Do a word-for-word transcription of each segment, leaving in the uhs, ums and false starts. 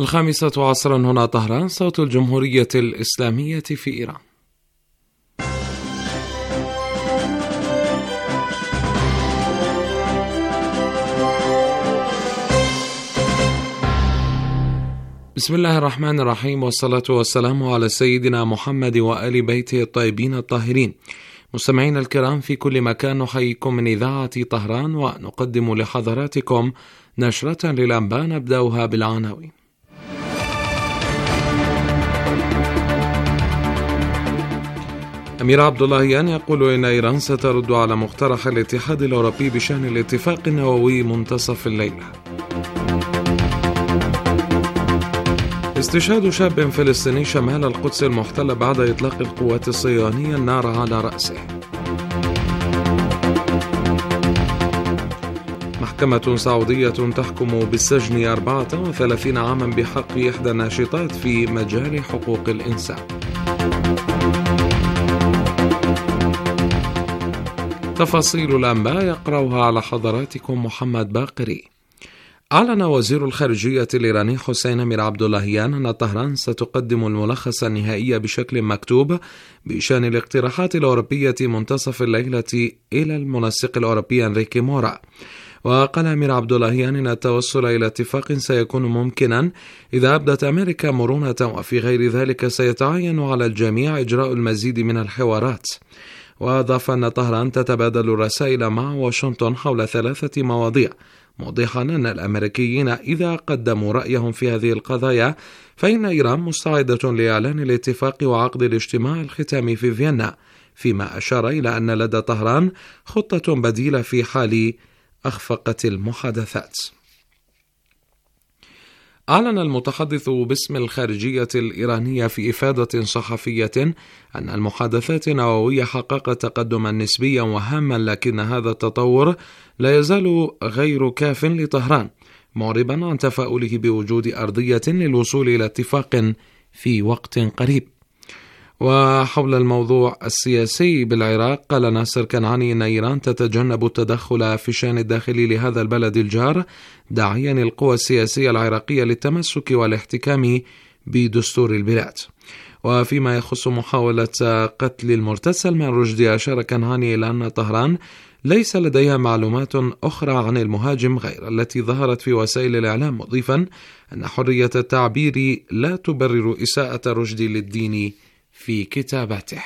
الخامسة عصرا هنا طهران، صوت الجمهورية الإسلامية في إيران. بسم الله الرحمن الرحيم، والصلاة والسلام على سيدنا محمد وآل بيته الطيبين الطاهرين. مستمعين الكرام في كل مكان، نحييكم من إذاعة طهران ونقدم لحضراتكم نشرة للأنباء نبدأها بالعناوين. أمير عبد اللهيان يقول إن إيران سترد على مقترح الاتحاد الأوروبي بشأن الاتفاق النووي منتصف الليلة. استشهاد شاب فلسطيني شمال القدس المحتلة بعد إطلاق القوات الصهيونية النار على رأسه. محكمة سعودية تحكم بالسجن أربعة وثلاثين عاما بحق إحدى الناشطات في مجال حقوق الإنسان. تفاصيل الأنباء يقرأها على حضراتكم محمد باقري. أعلن وزير الخارجية الإيراني حسين أمير عبد اللهيان أن طهران ستقدم الملخص النهائي بشكل مكتوب بشأن الاقتراحات الأوروبية منتصف الليلة إلى المنسق الأوروبي أنريكي مورا. وقال أمير عبد اللهيان أن التوصل إلى اتفاق سيكون ممكنا إذا أبدت أمريكا مرونة، وفي غير ذلك سيتعين على الجميع إجراء المزيد من الحوارات. وأضاف أن طهران تتبادل الرسائل مع واشنطن حول ثلاثة مواضيع، موضحا أن الأمريكيين إذا قدموا رأيهم في هذه القضايا فإن إيران مستعدة لإعلان الاتفاق وعقد الاجتماع الختامي في فيينا، فيما أشار إلى أن لدى طهران خطة بديلة في حال أخفقت المحادثات. أعلن المتحدث باسم الخارجية الإيرانية في إفادة صحفية أن المحادثات النووية حققت تقدما نسبيا وهاما، لكن هذا التطور لا يزال غير كاف لطهران، معربا عن تفاؤله بوجود أرضية للوصول إلى اتفاق في وقت قريب. وحول الموضوع السياسي بالعراق، قال ناصر كنعاني أن إيران تتجنب التدخل في الشأن الداخلي لهذا البلد الجار، داعيا القوى السياسية العراقية للتمسك والاحتكام بدستور البلاد. وفيما يخص محاولة قتل المرتد سلمان رشدي، أشار كنعاني إلى أن طهران ليس لديها معلومات أخرى عن المهاجم غير التي ظهرت في وسائل الإعلام، مضيفا أن حرية التعبير لا تبرر إساءة رشدي للدين في كتاباته.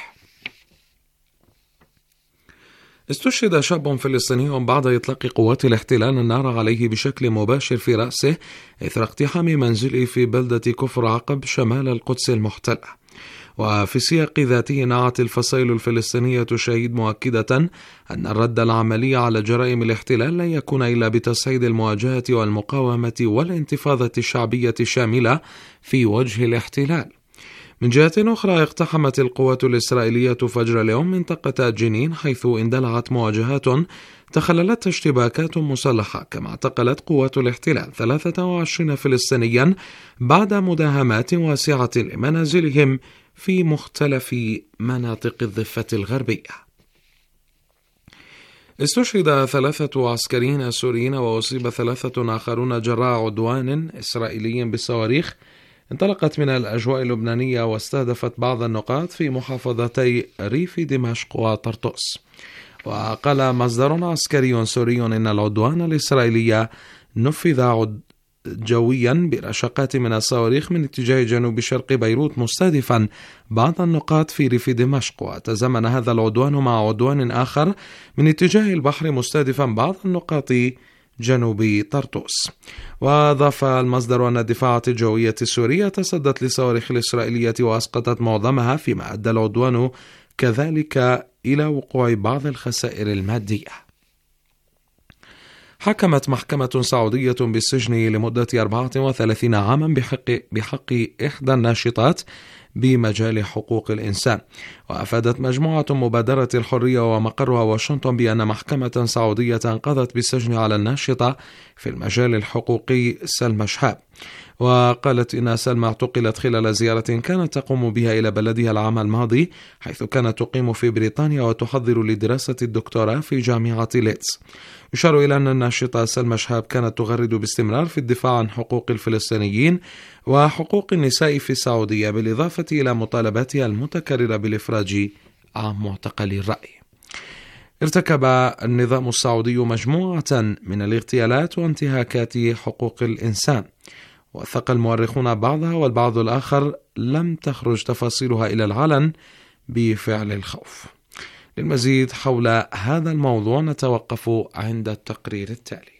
استشهد شاب فلسطيني بعد إطلاق قوات الاحتلال النار عليه بشكل مباشر في رأسه إثر اقتحام منزله في بلدة كفر عقب شمال القدس المحتلة. وفي السياق ذاته نعت الفصائل الفلسطينية الشهيد مؤكدة أن الرد العملي على جرائم الاحتلال لن يكون إلا بتصعيد المواجهة والمقاومة والانتفاضة الشعبية الشاملة في وجه الاحتلال. من جهة أخرى، اقتحمت القوات الإسرائيلية فجر اليوم منطقة جنين، حيث اندلعت مواجهات تخللت اشتباكات مسلحة، كما اعتقلت قوات الاحتلال ثلاثة وعشرين فلسطينيا بعد مداهمات واسعة لمنازلهم في مختلف مناطق الضفة الغربية. استشهد ثلاثة عسكريين سوريين وأصيب ثلاثة آخرون جراء عدوان إسرائيلي بالصواريخ انطلقت من الأجواء اللبنانية واستهدفت بعض النقاط في محافظتي ريف دمشق وطرطوس. وقال مصدر عسكري سوري إن العدوان الإسرائيلي نفذ جويا برشقات من الصواريخ من اتجاه جنوب شرق بيروت، مستهدفا بعض النقاط في ريف دمشق. وتزامن هذا العدوان مع عدوان آخر من اتجاه البحر مستهدفا بعض النقاط جنوب طرطوس. وأضاف المصدر أن الدفاعات الجوية السورية تصدت للصواريخ الإسرائيلية وأسقطت معظمها، فيما أدى العدوان كذلك إلى وقوع بعض الخسائر المادية. حكمت محكمة سعودية بالسجن لمدة أربعة وثلاثين عاما بحق, بحق إحدى الناشطات بمجال حقوق الإنسان. وأفادت مجموعة مبادرة الحرية ومقرها واشنطن بأن محكمة سعودية قضت بالسجن على الناشطة في المجال الحقوقي سلمى شهاب. وقالت إن سلمى اعتقلت خلال زيارة كانت تقوم بها إلى بلدها العام الماضي، حيث كانت تقيم في بريطانيا وتحضر لدراسة الدكتوراه في جامعة ليدز. يشار إلى أن الناشطة سلمى شهاب كانت تغرد باستمرار في الدفاع عن حقوق الفلسطينيين وحقوق النساء في السعودية، بالإضافة إلى مطالباتها المتكررة بالإفراج عن معتقلي الرأي. ارتكب النظام السعودي مجموعة من الاغتيالات وانتهاكات حقوق الإنسان، وثق المؤرخون بعضها والبعض الآخر لم تخرج تفاصيلها إلى العلن بفعل الخوف. للمزيد حول هذا الموضوع نتوقف عند التقرير التالي.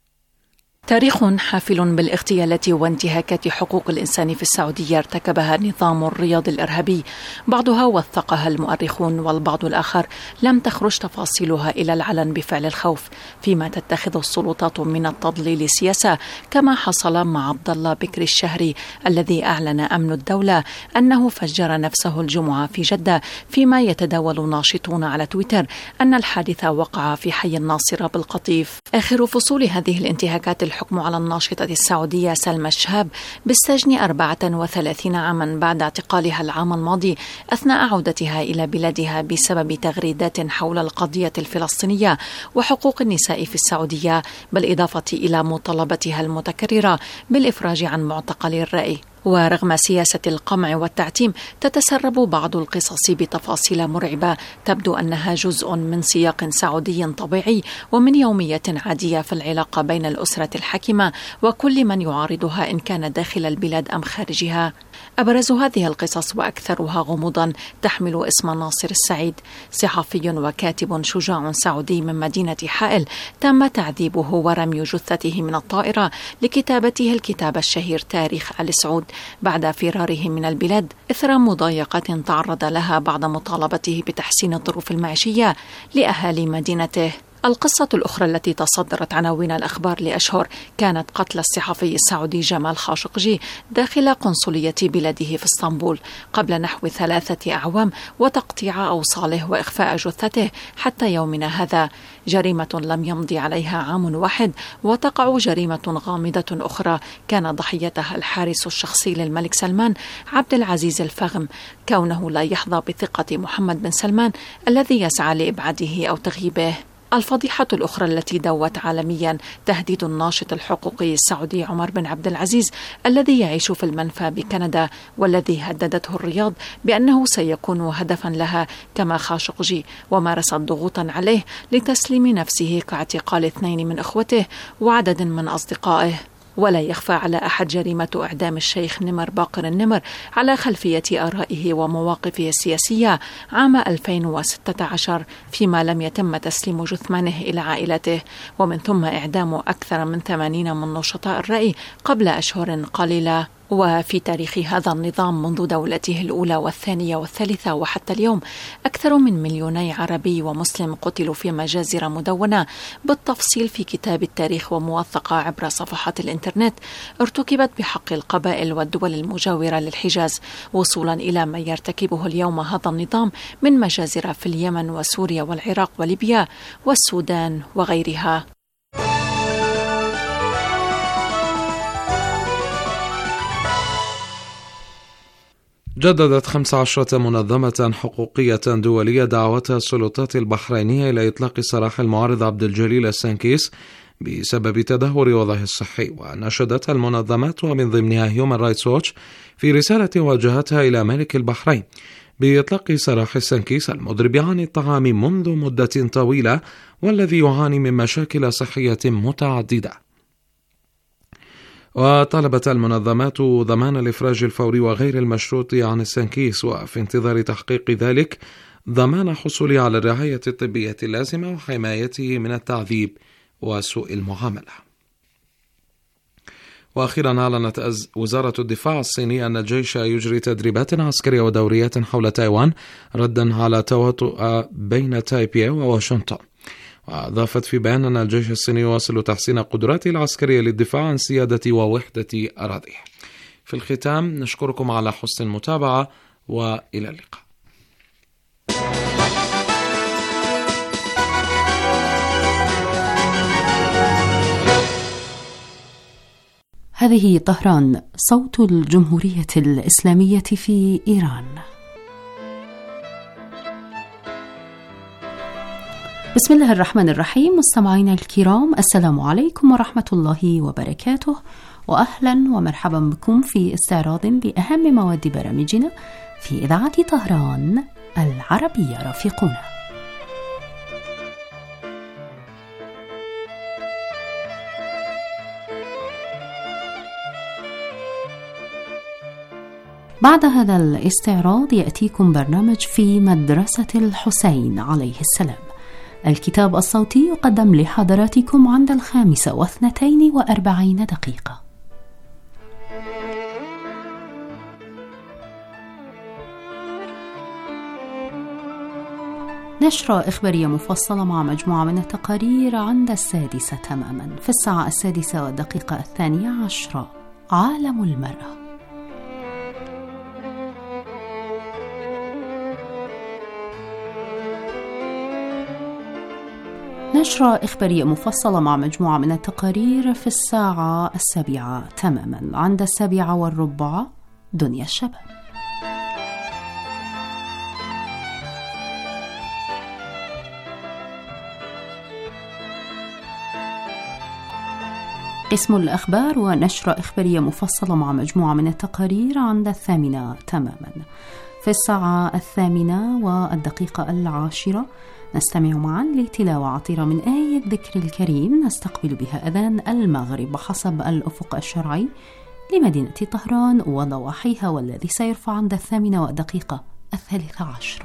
تاريخ حافل بالاغتيالات وانتهاكات حقوق الإنسان في السعودية ارتكبها النظام الرياضي الإرهابي، بعضها وثقها المؤرخون والبعض الآخر لم تخرج تفاصيلها إلى العلن بفعل الخوف، فيما تتخذ السلطات من التضليل سياسة، كما حصل مع عبد الله بكري الشهري الذي أعلن أمن الدولة أنه فجر نفسه الجمعة في جدة، فيما يتداول ناشطون على تويتر أن الحادث وقع في حي الناصرة بالقطيف. آخر فصول هذه الانتهاكات الحكم على الناشطة السعودية سلمى شهاب بالسجن أربعة وثلاثين عاما بعد اعتقالها العام الماضي أثناء عودتها إلى بلادها بسبب تغريدات حول القضية الفلسطينية وحقوق النساء في السعودية، بالإضافة إلى مطالبتها المتكررة بالإفراج عن معتقلي الرأي. ورغم سياسة القمع والتعتيم تتسرب بعض القصص بتفاصيل مرعبة تبدو أنها جزء من سياق سعودي طبيعي ومن يومية عادية في العلاقة بين الأسرة الحاكمة وكل من يعارضها إن كان داخل البلاد أم خارجها. أبرز هذه القصص وأكثرها غموضا تحمل اسم ناصر السعيد، صحفي وكاتب شجاع سعودي من مدينة حائل تم تعذيبه ورمي جثته من الطائرة لكتابته الكتاب الشهير تاريخ آل سعود بعد فراره من البلاد إثر مضايقة تعرض لها بعد مطالبته بتحسين الظروف المعيشية لأهالي مدينته. القصة الأخرى التي تصدرت عناوين الأخبار لأشهر كانت قتل الصحفي السعودي جمال خاشقجي داخل قنصلية بلاده في اسطنبول قبل نحو ثلاثة أعوام، وتقطيع أوصاله وإخفاء جثته حتى يومنا هذا، جريمة لم يمضي عليها عام واحد، وتقع جريمة غامضة أخرى كان ضحيتها الحارس الشخصي للملك سلمان عبد العزيز الفغم، كونه لا يحظى بثقة محمد بن سلمان الذي يسعى لإبعاده أو تغييبه. الفضيحة الأخرى التي دوت عالميا تهديد الناشط الحقوقي السعودي عمر بن عبد العزيز الذي يعيش في المنفى بكندا، والذي هددته الرياض بأنه سيكون هدفا لها كما خاشقجي، ومارست ضغوطا عليه لتسليم نفسه كاعتقال اثنين من أخوته وعدد من أصدقائه. ولا يخفى على أحد جريمة إعدام الشيخ نمر باقر النمر على خلفية آرائه ومواقفه السياسية عام ألفين وستة عشر، فيما لم يتم تسليم جثمانه إلى عائلته، ومن ثم إعدام أكثر من ثمانين من نشطاء الرأي قبل أشهر قليلة. وفي تاريخ هذا النظام منذ دولته الأولى والثانية والثالثة وحتى اليوم أكثر من مليوني عربي ومسلم قتلوا في مجازر مدونة بالتفصيل في كتاب التاريخ وموثقة عبر صفحات الإنترنت ارتكبت بحق القبائل والدول المجاورة للحجاز، وصولا إلى ما يرتكبه اليوم هذا النظام من مجازر في اليمن وسوريا والعراق وليبيا والسودان وغيرها. جددت خمس عشرة منظمة حقوقية دولية دعوتها السلطات البحرينية إلى إطلاق سراح المعارض عبد الجليل السنكيس بسبب تدهور وضعه الصحي. وناشدت المنظمات ومن ضمنها هيومن رايتس ووتش في رسالة وجهتها إلى ملك البحرين بإطلاق سراح السنكيس المضرب عن الطعام منذ مدة طويلة والذي يعاني من مشاكل صحية متعددة. وطالبت المنظمات ضمان الإفراج الفوري وغير المشروط عن السنكيس، وفي انتظار تحقيق ذلك ضمان حصوله على الرعاية الطبية اللازمة وحمايته من التعذيب وسوء المعاملة. وأخيرا أعلنت وزارة الدفاع الصينية أن الجيش يجري تدريبات عسكرية ودوريات حول تايوان ردا على تواطؤ بين تايبي وواشنطن. وأضافت في بيان أن الجيش الصيني يواصل تحسين قدراته العسكرية للدفاع عن سيادة ووحدة أراضيه. في الختام نشكركم على حسن المتابعة وإلى اللقاء. هذه طهران، صوت الجمهورية الإسلامية في إيران. بسم الله الرحمن الرحيم. مستمعينا الكرام، السلام عليكم ورحمة الله وبركاته، وأهلا ومرحبا بكم في استعراض بأهم مواد برامجنا في إذاعة طهران العربية. رفيقنا بعد هذا الاستعراض يأتيكم برنامج في مدرسة الحسين عليه السلام. الكتاب الصوتي يقدم لحضراتكم عند الخامسة واثنتين وأربعين دقيقة. نشرة إخبارية مفصلة مع مجموعة من التقارير عند السادسة تماما. في الساعة السادسة والدقيقة الثانية عشرة عالم المرأة. نشرة إخبارية مفصلة مع مجموعة من التقارير في الساعة السابعة تماما. عند السابعة والربع دنيا الشباب. قسم الأخبار ونشرة إخبارية مفصلة مع مجموعة من التقارير عند الثامنة تماما. في الساعة الثامنة والدقيقة العاشرة نستمع معا لتلاوة عطرة من آية ذكر الكريم نستقبل بها أذان المغرب حسب الأفق الشرعي لمدينة طهران وضواحيها، والذي سيرفع عند الثامنة والدقيقة الثالثة عشرة.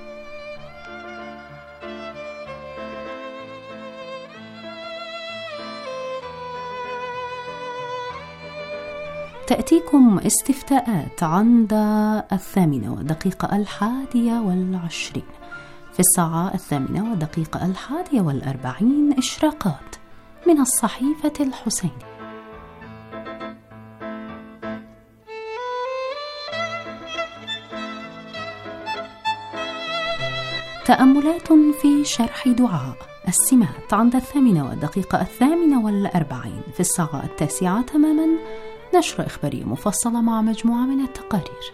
تأتيكم استفتاءات عند الثامنة والدقيقة الحادية والعشرين. في الساعة الثامنة والدقيقة الحادية والأربعين إشراقات من الصحيفة الحسين. تأملات في شرح دعاء السمات عند الثامنة والدقيقة الثامنة والأربعين. في الساعة التاسعة تماما نشرة إخبارية مفصلة مع مجموعة من التقارير.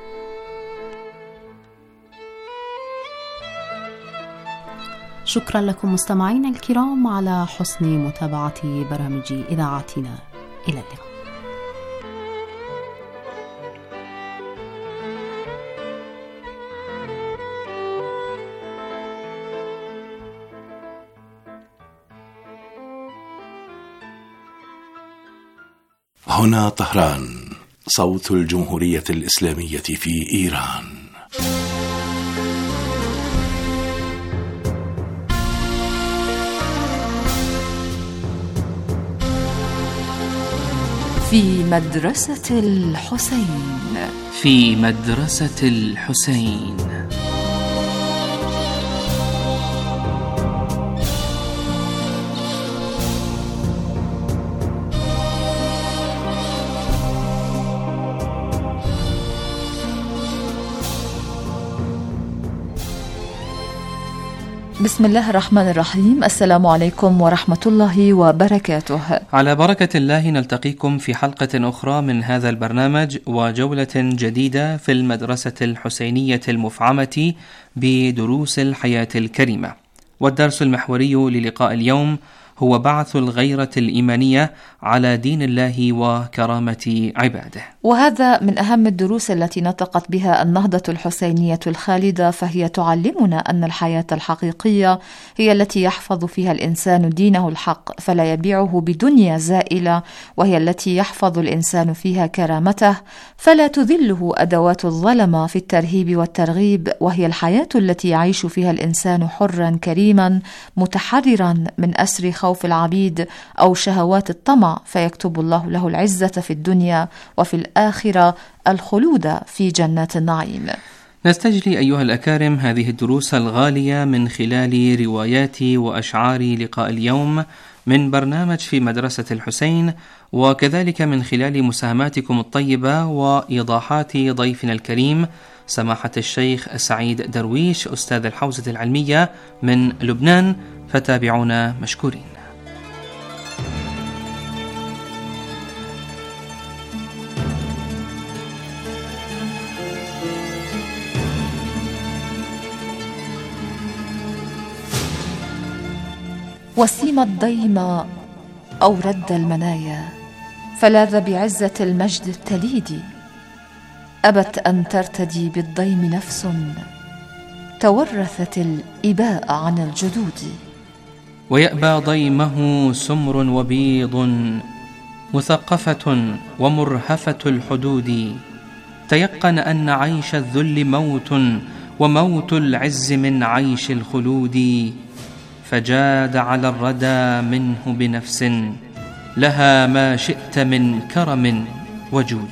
شكرا لكم مستمعينا الكرام على حسن متابعة برامج إذاعتنا. إلى اللقاء. هنا طهران، صوت الجمهورية الإسلامية في إيران. في مدرسة الحسين. في مدرسة الحسين. بسم الله الرحمن الرحيم. السلام عليكم ورحمة الله وبركاته. على بركة الله نلتقيكم في حلقة أخرى من هذا البرنامج وجولة جديدة في المدرسة الحسينية المفعمة بدروس الحياة الكريمة. والدرس المحوري للقاء اليوم هو بعث الغيرة الإيمانية على دين الله وكرامة عباده. وهذا من أهم الدروس التي نطقت بها النهضة الحسينية الخالدة، فهي تعلمنا أن الحياة الحقيقية هي التي يحفظ فيها الإنسان دينه الحق فلا يبيعه بدنيا زائلة، وهي التي يحفظ الإنسان فيها كرامته فلا تذله أدوات الظلمة في الترهيب والترغيب، وهي الحياة التي يعيش فيها الإنسان حرا كريما متحررا من أسر خوف العبيد أو شهوات الطمع، فيكتب الله له العزة في الدنيا وفي الآخرة الخلود في جنات النعيم. نستجلي أيها الأكارم هذه الدروس الغالية من خلال روايات وأشعار لقاء اليوم من برنامج في مدرسة الحسين، وكذلك من خلال مساهماتكم الطيبة وإيضاحات ضيفنا الكريم سماحة الشيخ سعيد درويش أستاذ الحوزة العلمية من لبنان، فتابعونا مشكورين. وسيم الضيم أو رد المنايا، فلاذ بعزة المجد التليد. أبت أن ترتدي بالضيم نفس تورثت الإباء عن الجدود. ويأبى ضيمه سمر وبيض مثقفة ومرهفة الحدود. تيقن أن عيش الذل موت، وموت العز من عيش الخلود. فجاد على الردى منه بنفس لها ما شئت من كرم وجود.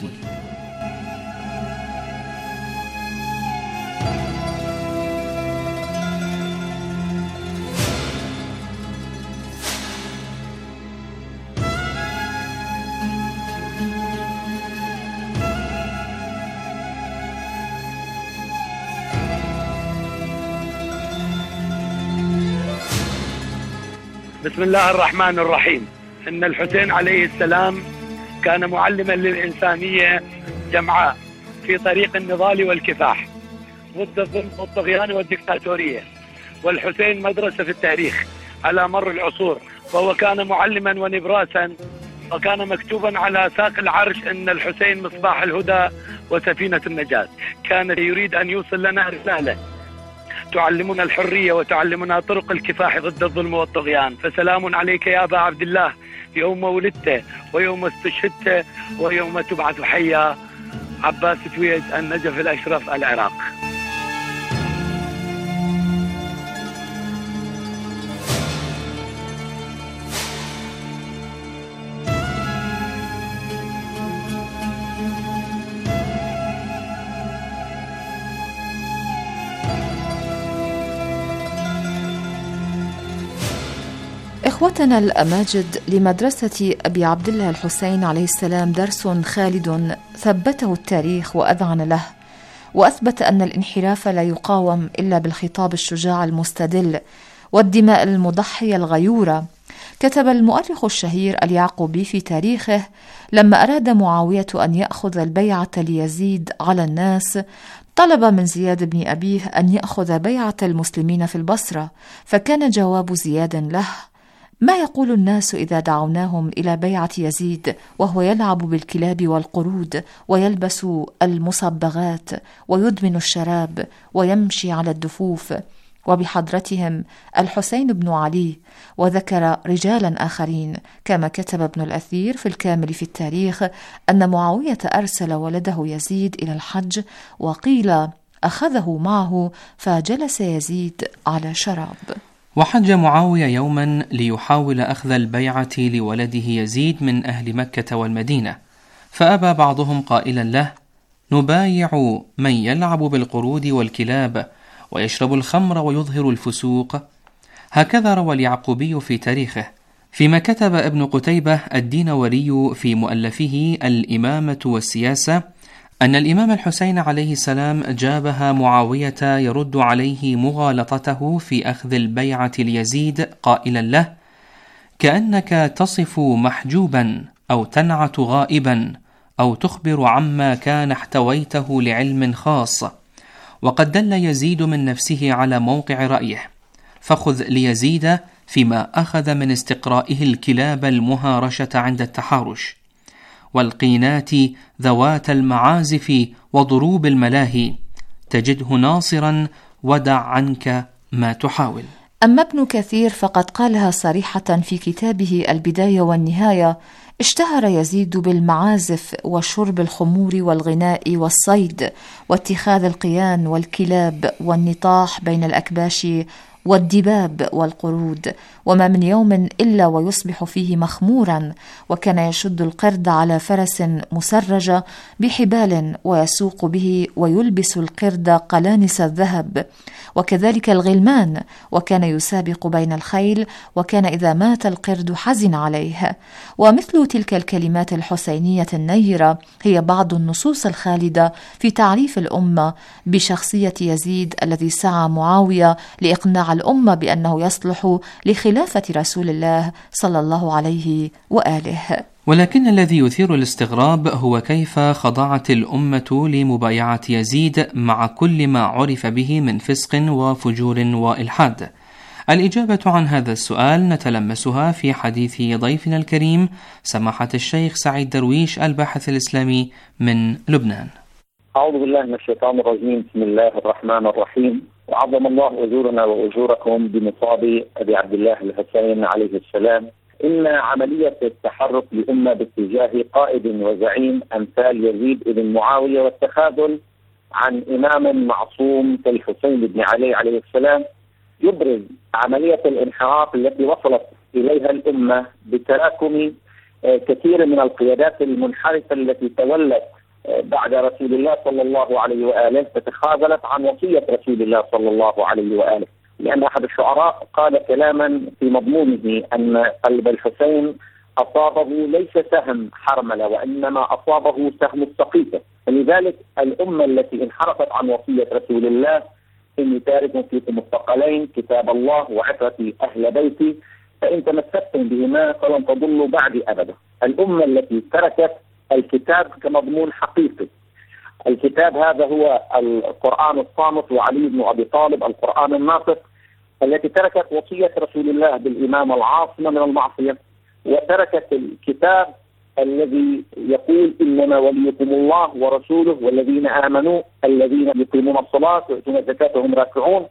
بسم الله الرحمن الرحيم. إن الحسين عليه السلام كان معلما للإنسانية جمعاء في طريق النضال والكفاح ضد الظلم والطغيان والدكتاتورية. والحسين مدرسة في التاريخ على مر العصور، وهو كان معلما ونبراسا، وكان مكتوبا على ساق العرش إن الحسين مصباح الهدى وسفينة النجاة. كان يريد أن يوصل لنا رسالة تعلمنا الحرية وتعلمنا طرق الكفاح ضد الظلم والطغيان. فسلام عليك يا أبا عبد الله يوم ولدت ويوم استشهدت ويوم تبعث حيا. عباس تويج، النجف الأشرف، العراق. إخوتنا الأماجد، لمدرسة أبي عبد الله الحسين عليه السلام درس خالد ثبته التاريخ وأذعن له، وأثبت أن الانحراف لا يقاوم إلا بالخطاب الشجاع المستدل والدماء المضحية الغيورة. كتب المؤرخ الشهير اليعقوبي في تاريخه: لما أراد معاوية أن يأخذ البيعة ليزيد على الناس، طلب من زياد بن أبيه أن يأخذ بيعة المسلمين في البصرة، فكان جواب زياد له: ما يقول الناس إذا دعوناهم إلى بيعة يزيد وهو يلعب بالكلاب والقرود ويلبس المصبغات ويدمن الشراب ويمشي على الدفوف، وبحضرتهم الحسين بن علي. وذكر رجالا آخرين، كما كتب ابن الأثير في الكامل في التاريخ أن معاوية أرسل ولده يزيد إلى الحج، وقيل أخذه معه فجلس يزيد على شراب. وحج معاوية يوما ليحاول أخذ البيعة لولده يزيد من أهل مكة والمدينة، فأبى بعضهم قائلا له: نبايع من يلعب بالقرود والكلاب ويشرب الخمر ويظهر الفسوق. هكذا روى اليعقوبي في تاريخه. فيما كتب ابن قتيبة الدينوري في مؤلفه الإمامة والسياسة أن الإمام الحسين عليه السلام جابها معاوية يرد عليه مغالطته في أخذ البيعة ليزيد قائلا له: كأنك تصف محجوبا أو تنعت غائبا أو تخبر عما كان احتويته لعلم خاص، وقد دل يزيد من نفسه على موقع رأيه، فخذ ليزيد فيما أخذ من استقرائه الكلاب المهارشة عند التحارش والقينات ذوات المعازف وضروب الملاهي، تجده ناصرا ودع عنك ما تحاول. أما ابن كثير فقد قالها صريحة في كتابه البداية والنهاية: اشتهر يزيد بالمعازف وشرب الخمور والغناء والصيد واتخاذ القيان والكلاب والنطاح بين الأكباش والدباب والقرود، وما من يوم إلا ويصبح فيه مخمورا، وكان يشد القرد على فرس مسرجة بحبال ويسوق به ويلبس القرد قلانس الذهب، وكذلك الغلمان، وكان يسابق بين الخيل، وكان إذا مات القرد حزن عليه. ومثل تلك الكلمات الحسينية النيرة هي بعض النصوص الخالدة في تعريف الأمة بشخصية يزيد الذي سعى معاوية لإقناع الأمة بأنه يصلح لخلافة رسول الله صلى الله عليه وآله. ولكن الذي يثير الاستغراب هو كيف خضعت الأمة لمبايعة يزيد مع كل ما عرف به من فسق وفجور وإلحاد. الإجابة عن هذا السؤال نتلمسها في حديث ضيفنا الكريم سماحة الشيخ سعيد درويش الباحث الإسلامي من لبنان. أعوذ بالله من الشيطان الرجيم. بسم الله الرحمن الرحيم. وعظم الله أجورنا وأجوركم بمصاب أبي عبد الله الحسين عليه السلام. إن عملية التحرك لأمة باتجاه قائد وزعيم أمثال يزيد بن معاوية والتخاذل عن إمام معصوم كالحسين بن علي عليه السلام يبرز عملية الانحراف التي وصلت إليها الأمة بتراكم كثير من القيادات المنحرفة التي تولت بعد رسول الله صلى الله عليه وآله فتخاذلت عن وصية رسول الله صلى الله عليه وآله، لأن أحد الشعراء قال كلاما في مضمونه أن قلب الحسين أصابه ليس سهم حرملة وإنما أصابه سهم السقيفة. فلذلك الأمة التي انحرفت عن وصية رسول الله إني تارك فيكم الثقلين كتاب الله وعترة أهل بيتي فإن تمسكتم بهما فلن تضلوا بعد أبدا. الأمة التي تركت الكتاب كمضمون حقيقي، الكتاب هذا هو القرآن الصامت وعلي بن أبي طالب القرآن الناطق، التي تركت وصية رسول الله بالإمام العاصمة من المعصية، وتركت الكتاب الذي يقول إنما وليكم الله ورسوله والذين آمنوا الذين يقيمون الصلاة ويؤتون الزكاة وهم راكعون.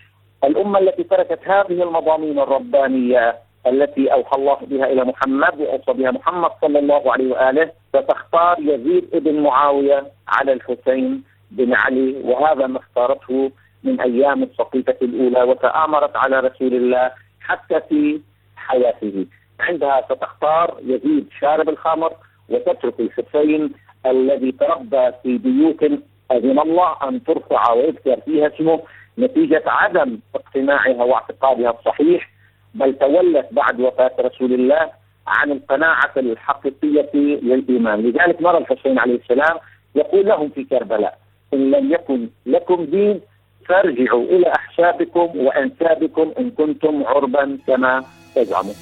الأمة التي تركت هذه المضامين الربانية التي أوحى الله بها إلى محمد وأوصى بها محمد صلى الله عليه وآله فتختار يزيد بن معاوية على الحسين بن علي، وهذا ما اختارته من أيام السقيفة الأولى وتآمرت على رسول الله حتى في حياته. عندها ستختار يزيد شارب الخمر وتترك الحسين الذي تربى في بيوت أذن الله أن ترفع ويذكر فيها اسمه نتيجة عدم اقتناعها واعتقادها الصحيح، بل تولت بعد وفاة رسول الله عن القناعة الحقيقية للإيمان. لذلك نرى الحسين عليه السلام يقول لهم في كربلاء إن لم يكن لكم دين فارجعوا إلى أحسابكم وأنسابكم إن كنتم عربا كما تزعمون.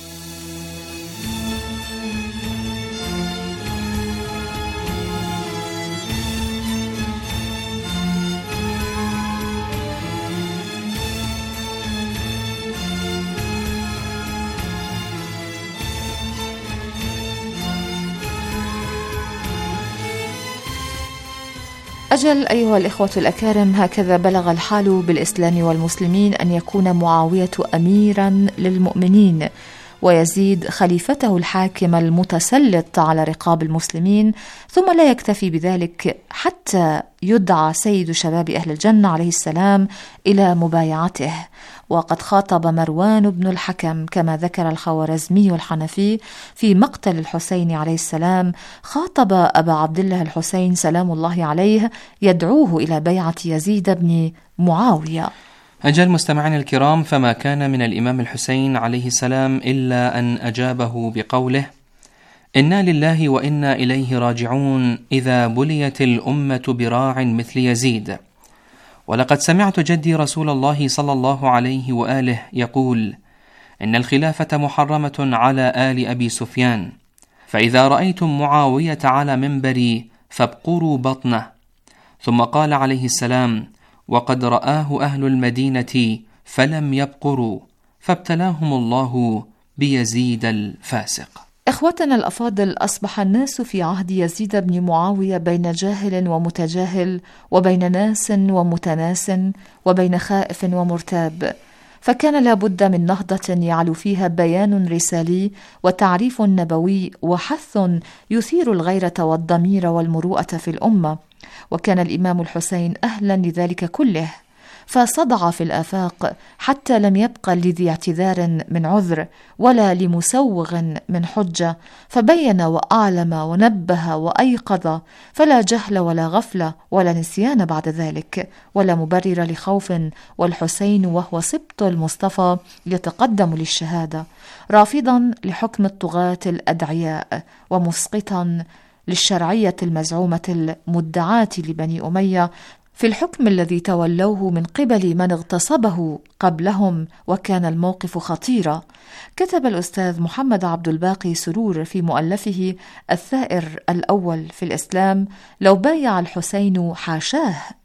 أجل أيها الإخوة الأكارم، هكذا بلغ الحال بالإسلام والمسلمين أن يكون معاوية أميرا للمؤمنين ويزيد خليفته الحاكم المتسلط على رقاب المسلمين، ثم لا يكتفي بذلك حتى يدعى سيد شباب أهل الجنة عليه السلام إلى مبايعته. وقد خاطب مروان بن الحكم كما ذكر الخوارزمي الحنفي في مقتل الحسين عليه السلام، خاطب أبا عبد الله الحسين سلام الله عليه يدعوه إلى بيعة يزيد بن معاوية. أجل مستمعين الكرام، فما كان من الإمام الحسين عليه السلام إلا أن أجابه بقوله: إنا لله وإنا إليه راجعون إذا بليت الأمة براع مثل يزيد. ولقد سمعت جدي رسول الله صلى الله عليه وآله يقول: إن الخلافة محرمة على آل أبي سفيان، فإذا رأيتم معاوية على منبري فابقروا بطنه. ثم قال عليه السلام: وقد رآه أهل المدينة فلم يبقروا، فابتلاهم الله بيزيد الفاسق. إخوتنا الأفاضل، أصبح الناس في عهد يزيد بن معاوية بين جاهل ومتجاهل، وبين ناس ومتناس، وبين خائف ومرتاب، فكان لابد من نهضة يعلو فيها بيان رسالي وتعريف نبوي وحث يثير الغيرة والضمير والمروءة في الأمة، وكان الإمام الحسين أهلا لذلك كله، فصدع في الآفاق حتى لم يبقى لذي اعتذار من عذر ولا لمسوغ من حجة، فبين وأعلم ونبه وأيقظ، فلا جهل ولا غفلة ولا نسيان بعد ذلك، ولا مبرر لخوف، والحسين وهو سبط المصطفى يتقدم للشهادة، رافضا لحكم الطغاة الأدعياء، ومسقطا للشرعية المزعومة المدعاة لبني أمية في الحكم الذي تولوه من قبل من اغتصبه قبلهم، وكان الموقف خطيرا. كتب الأستاذ محمد عبد الباقي سرور في مؤلفه الثائر الأول في الإسلام: لو بايع الحسين حاشاه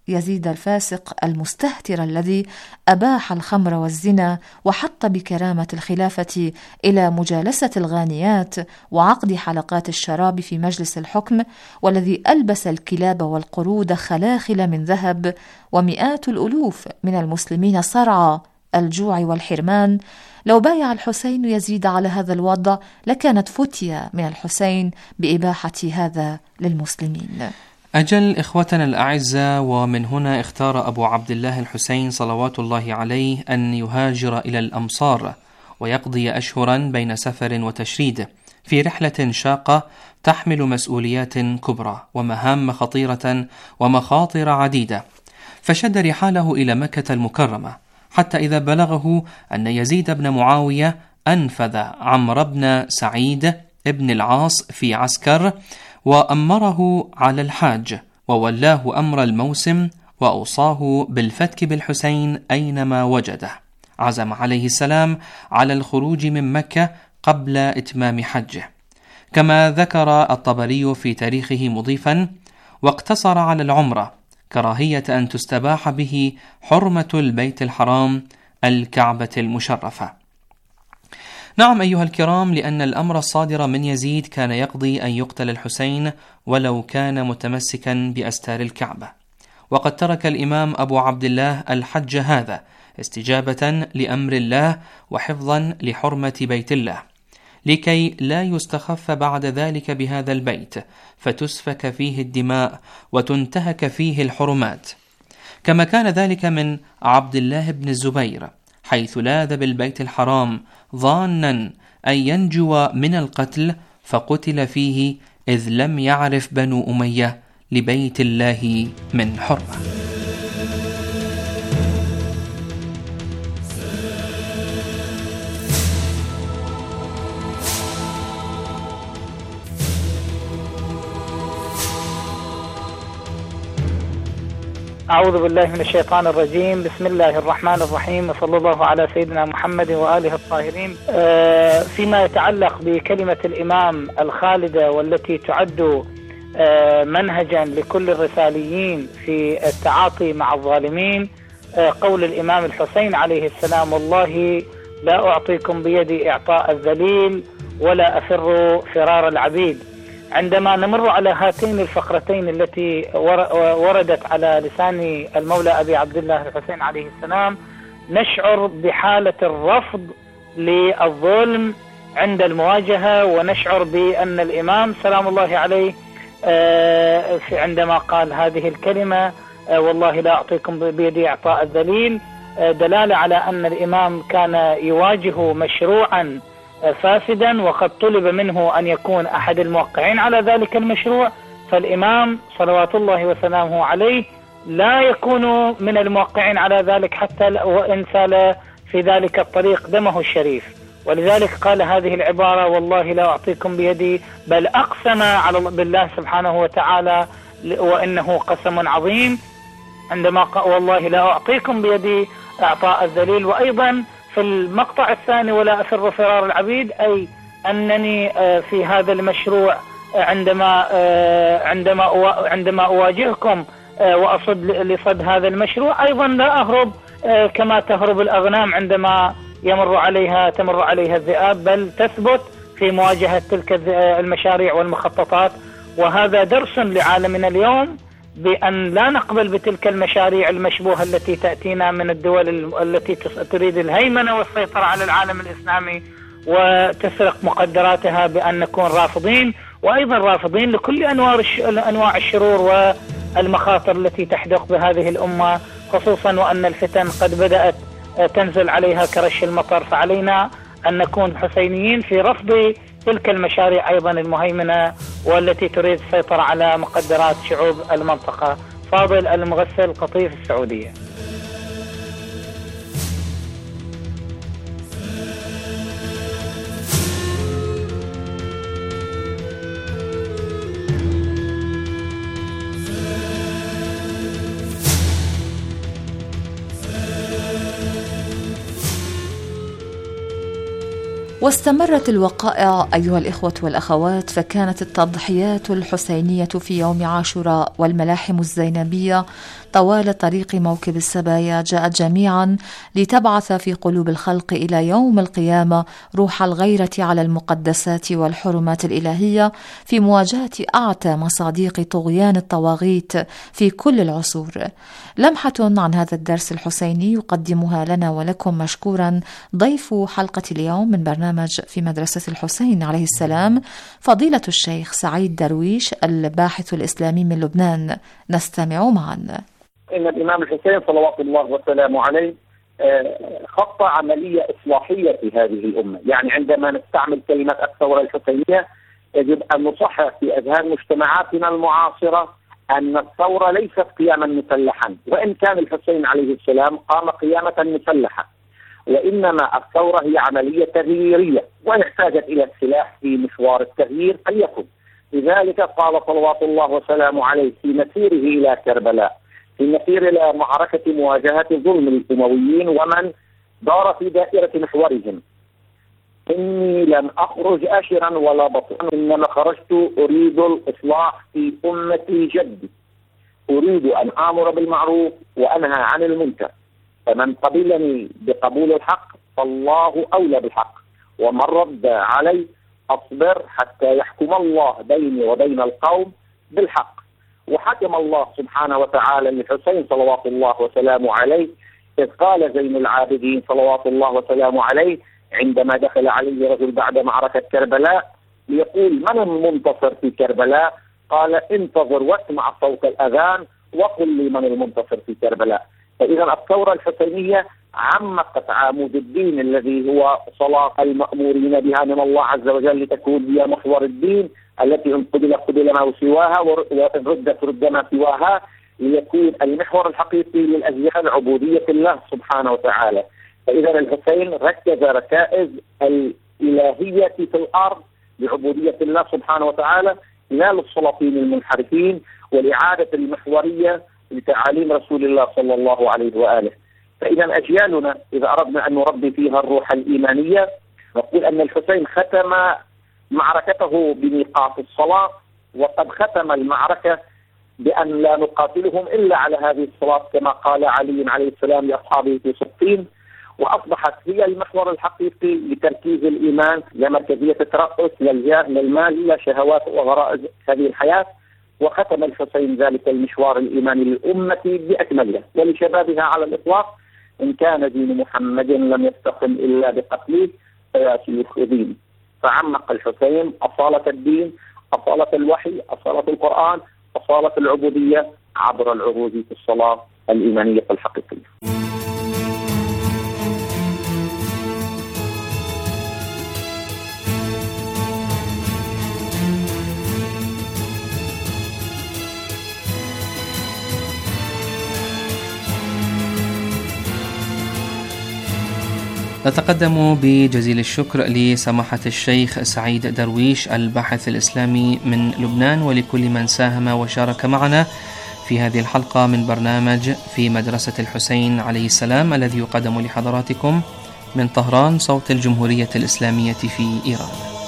يزيد الفاسق المستهتر الذي أباح الخمر والزنا وحط بكرامة الخلافة إلى مجالسة الغانيات وعقد حلقات الشراب في مجلس الحكم، والذي ألبس الكلاب والقرود خلاخل من ذهب ومئات الألوف من المسلمين صرعى الجوع والحرمان، لو بايع الحسين يزيد على هذا الوضع لكانت فتية من الحسين بإباحة هذا للمسلمين. أجل إخوتنا الأعزاء، ومن هنا اختار أبو عبد الله الحسين صلوات الله عليه أن يهاجر إلى الأمصار ويقضي أشهرا بين سفر وتشريد في رحلة شاقة تحمل مسؤوليات كبرى ومهام خطيرة ومخاطر عديدة، فشد رحاله إلى مكة المكرمة، حتى إذا بلغه أن يزيد بن معاوية أنفذ عمرو بن سعيد ابن العاص في عسكر وأمره على الحاج وولاه أمر الموسم وأوصاه بالفتك بالحسين أينما وجده. عزم عليه السلام على الخروج من مكة قبل إتمام حجه، كما ذكر الطبري في تاريخه مضيفا: واقتصر على العمرة كراهية أن تستباح به حرمة البيت الحرام الكعبة المشرفة. نعم أيها الكرام، لأن الأمر الصادر من يزيد كان يقضي أن يقتل الحسين ولو كان متمسكا بأستار الكعبة، وقد ترك الإمام أبو عبد الله الحج هذا استجابة لأمر الله وحفظا لحرمة بيت الله، لكي لا يستخف بعد ذلك بهذا البيت فتسفك فيه الدماء وتنتهك فيه الحرمات، كما كان ذلك من عبد الله بن الزبير، حيث لاذ بالبيت الحرام ظانا أن ينجو من القتل فقتل فيه، إذ لم يعرف بنو أمية لبيت الله من حرمة. أعوذ بالله من الشيطان الرجيم. بسم الله الرحمن الرحيم، وصلى الله على سيدنا محمد وآله الطاهرين. فيما يتعلق بكلمة الإمام الخالدة والتي تعد منهجا لكل الرساليين في التعاطي مع الظالمين، قول الإمام الحسين عليه السلام: والله لا أعطيكم بيدي إعطاء الذليل ولا أفر فرار العبيد. عندما نمر على هاتين الفقرتين التي وردت على لسان المولى أبي عبد الله الحسين عليه السلام، نشعر بحالة الرفض للظلم عند المواجهة، ونشعر بأن الإمام سلام الله عليه عندما قال هذه الكلمة: والله لا أعطيكم بيدي إعطاء الذليل، دلالة على أن الإمام كان يواجه مشروعا فاسدا، وقد طلب منه أن يكون أحد الموقعين على ذلك المشروع، فالإمام صلوات الله وسلامه عليه لا يكون من الموقعين على ذلك حتى وإن سال في ذلك الطريق دمه الشريف. ولذلك قال هذه العبارة: والله لا أعطيكم بيدي، بل أقسم على بالله سبحانه وتعالى وإنه قسم عظيم عندما قال: والله لا أعطيكم بيدي إعطاء الذليل. وأيضا في المقطع الثاني: ولا أفر فرار العبيد، أي أنني في هذا المشروع عندما عندما عندما أواجهكم وأصد لصد هذا المشروع أيضا لا أهرب كما تهرب الأغنام عندما يمر عليها تمر عليها الذئاب، بل تثبت في مواجهة تلك المشاريع والمخططات. وهذا درس لعالمنا اليوم بأن لا نقبل بتلك المشاريع المشبوهة التي تأتينا من الدول التي تريد الهيمنة والسيطرة على العالم الإسلامي وتسرق مقدراتها، بأن نكون رافضين، وأيضا رافضين لكل أنواع الشرور والمخاطر التي تحدق بهذه الأمة، خصوصا وأن الفتن قد بدأت تنزل عليها كرش المطر. فعلينا أن نكون حسينيين في رفض تلك المشاريع أيضا المهيمنة والتي تريد السيطرة على مقدرات شعوب المنطقة. فاضل المغسل، قطيف، السعودية. واستمرت الوقائع أيها الإخوة والأخوات، فكانت التضحيات الحسينية في يوم عاشوراء والملاحم الزينبية طوال طريق موكب السبايا جاءت جميعا لتبعث في قلوب الخلق إلى يوم القيامة روح الغيرة على المقدسات والحرمات الإلهية في مواجهة أعتى مصاديق طغيان الطواغيت في كل العصور. لمحة عن هذا الدرس الحسيني يقدمها لنا ولكم مشكورا ضيف حلقة اليوم من برنامج في مدرسة الحسين عليه السلام فضيلة الشيخ سعيد درويش الباحث الإسلامي من لبنان. نستمع معا. إن الإمام الحسين صلوات الله وسلامه عليه خط عملية إصلاحية في هذه الأمة. يعني عندما نستعمل كلمة الثورة الحسينية يجب أن نصحح في أذهان مجتمعاتنا المعاصرة أن الثورة ليست قياما مسلحا، وإن كان الحسين عليه السلام قام قيامة مسلحة، وإنما الثورة هي عملية تغييرية وإن احتاجت إلى السلاح في مشوار التغيير فليكن. لذلك قال صلوات الله وسلامه عليه في مسيره إلى كربلاء، في مسير إلى معركة مواجهة ظلم الأمويين ومن دار في دائرة محورهم: إني لم أخرج أشرا ولا بطرا، إنما خرجت أريد الإصلاح في أمتي جدي، أريد أن آمر بالمعروف وأنهى عن المنكر، فمن قبلني بقبول الحق فالله أولى بالحق، ومن رد علي أصبر حتى يحكم الله بيني وبين القوم بالحق. وحكم الله سبحانه وتعالى للحسين صلوات الله وسلامه عليه، إذ قال زين العابدين صلوات الله وسلامه عليه عندما دخل عليه رجل بعد معركة كربلاء ليقول من المنتصر في كربلاء؟ قال: انتظر واسمع صوت الأذان وقل لي من المنتصر في كربلاء. فإذا الثورة الحسينية عمقت عمود الدين الذي هو صلاة المأمورين بها من الله عز وجل لتكون هي محور الدين، التي إن قبل قبل ما سواها وإن ردت رد ما سواها، ليكون المحور الحقيقي للأجيال عبودية الله سبحانه وتعالى. فإذا الحسين ركز ركائز الإلهية في الأرض لعبودية الله سبحانه وتعالى، لا للسلاطين المنحرفين، ولإعادة المحورية لتعاليم رسول الله صلى الله عليه وآله. فإذا أجيالنا إذا أردنا أن نربي فيها الروح الإيمانية نقول أن الحسين ختم معركته بميقات الصلاة، وقد ختم المعركة بأن لا نقاتلهم إلا على هذه الصلاة كما قال علي عليه السلام لأصحابه في صفين، وأصبحت هي المحور الحقيقي لتركيز الإيمان، لمركزية الترأس، للجاه، للمال، لشهوات وغرائز هذه الحياة. وختم الحسين ذلك المشوار الإيماني للأمة بأكمله ولشبابها على الإطلاق: إن كان دين محمد لم يستقم إلا بقتله فيا شيخ دين. فعمق الحسين أصالة الدين، أصالة الوحي، أصالة القرآن، أصالة العبودية عبر العروج في الصلاة الإيمانية الحقيقية. نتقدم بجزيل الشكر لسماحة الشيخ سعيد درويش الباحث الإسلامي من لبنان، ولكل من ساهم وشارك معنا في هذه الحلقة من برنامج في مدرسة الحسين عليه السلام، الذي يقدم لحضراتكم من طهران صوت الجمهورية الإسلامية في إيران.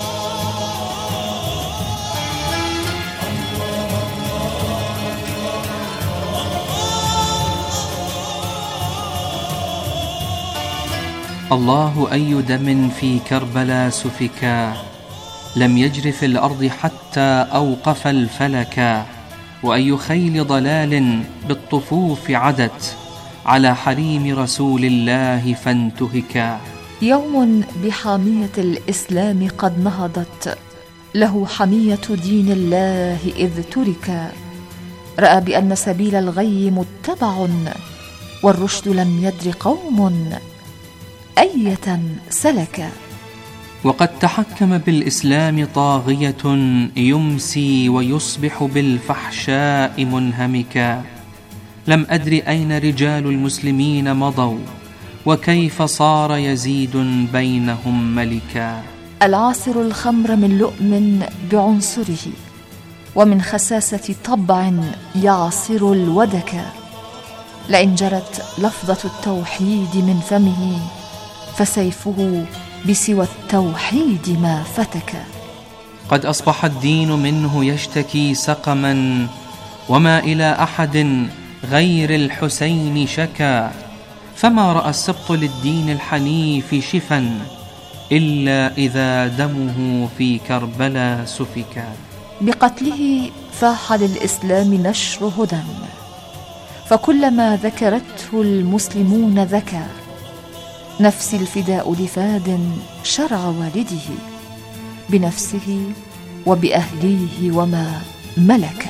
الله أي دم في كربلاء سفكا، لم يجر في الأرض حتى أوقف الفلكا، وأي خيل ضلال بالطفوف عدت على حريم رسول الله فانتهكا. يوم بحامية الإسلام قد نهضت، له حمية دين الله إذ تركا، رأى بأن سبيل الغي متبع، والرشد لم يدر قوم أية سلكا. وقد تحكم بالإسلام طاغية، يمسي ويصبح بالفحشاء منهمكا، لم أدر أين رجال المسلمين مضوا، وكيف صار يزيد بينهم ملكا. العاصر الخمر من لؤم بعنصره، ومن خساسة طبع يعصر الودكا، لئن جرت لفظة التوحيد من فمه، فسيفه بسوى التوحيد ما فتك. قد أصبح الدين منه يشتكي سقما، وما إلى أحد غير الحسين شكا. فما رأى السبط للدين الحنيف شفا، إلا إذا دمه في كربلاء سفكا. بقتله فاح للإسلام نشر هدى، فكلما ذكرته المسلمون ذكى. نفسي الفداء لفاد شرع والده، بنفسه وبأهليه وما ملك.